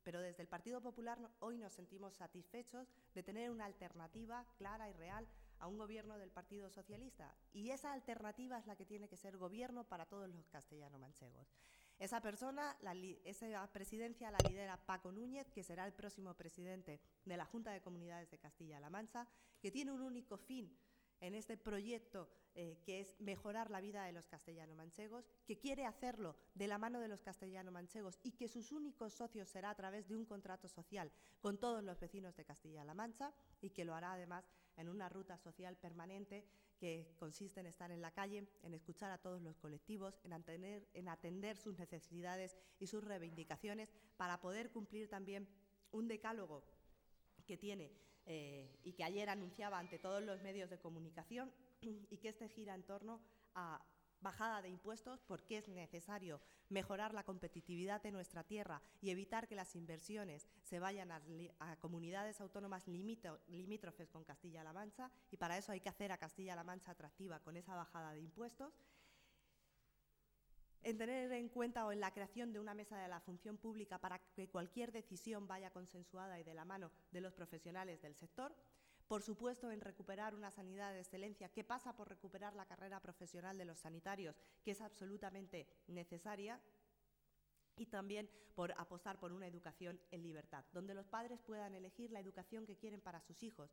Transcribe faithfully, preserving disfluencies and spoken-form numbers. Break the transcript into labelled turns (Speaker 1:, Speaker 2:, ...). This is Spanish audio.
Speaker 1: Pero desde el Partido Popular hoy nos sentimos satisfechos de tener una alternativa clara y real a un gobierno del Partido Socialista. Y esa alternativa es la que tiene que ser gobierno para todos los castellano-manchegos. Esa persona, la, esa presidencia la lidera Paco Núñez, que será el próximo presidente de la Junta de Comunidades de Castilla-La Mancha, que tiene un único fin en este proyecto eh, que es mejorar la vida de los castellano-manchegos, que quiere hacerlo de la mano de los castellano-manchegos y que sus únicos socios será a través de un contrato social con todos los vecinos de Castilla-La Mancha y que lo hará además en una ruta social permanente que consiste en estar en la calle, en escuchar a todos los colectivos, en atender, en atender sus necesidades y sus reivindicaciones para poder cumplir también un decálogo que tiene eh, y que ayer anunciaba ante todos los medios de comunicación y que este gira en torno a bajada de impuestos porque es necesario mejorar la competitividad de nuestra tierra y evitar que las inversiones se vayan a, a comunidades autónomas limito, limítrofes con Castilla-La Mancha y para eso hay que hacer a Castilla-La Mancha atractiva con esa bajada de impuestos. En tener en cuenta o en la creación de una mesa de la función pública para que cualquier decisión vaya consensuada y de la mano de los profesionales del sector. Por supuesto, en recuperar una sanidad de excelencia que pasa por recuperar la carrera profesional de los sanitarios, que es absolutamente necesaria. Y también por apostar por una educación en libertad, donde los padres puedan elegir la educación que quieren para sus hijos